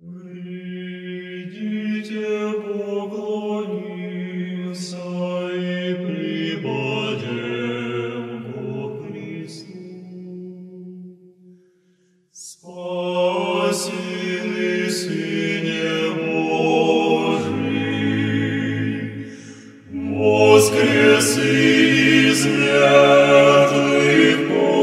Придите, поклонимся и припадем ко Христу. Спасибо, Сыне Божий, воскреси из мертвых.